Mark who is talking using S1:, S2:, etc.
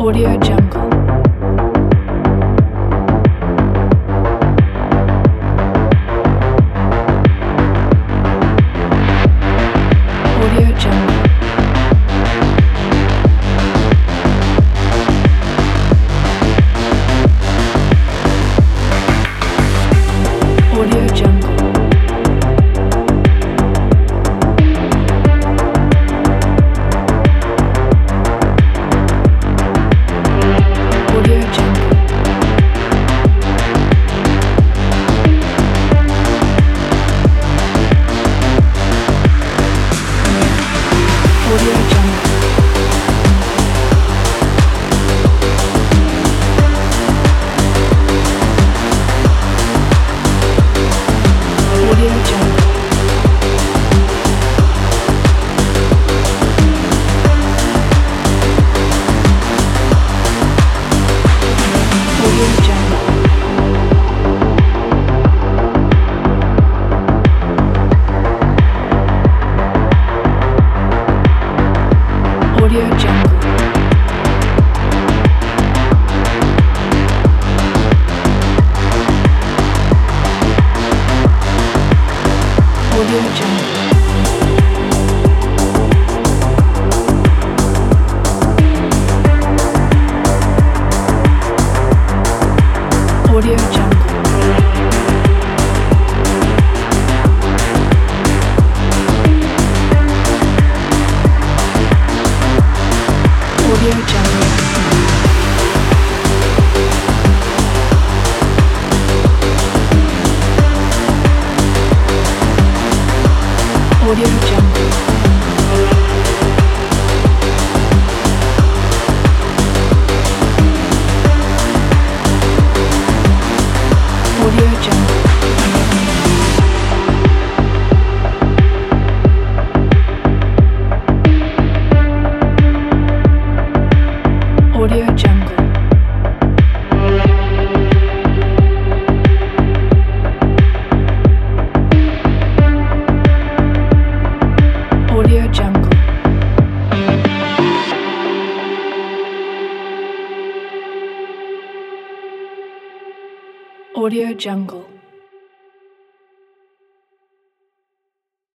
S1: Audio Jungle. Audio Jungle. Audio Jungle. Audio Jungle. Audio Jungle. Audio Jungle. Audio Jungle. Audio Jungle. Audio Jungle. Audio Jungle. Audio Jungle. Audio Jungle. Audio Jungle. Audio Jungle. Audio Jungle. Audio Jungle.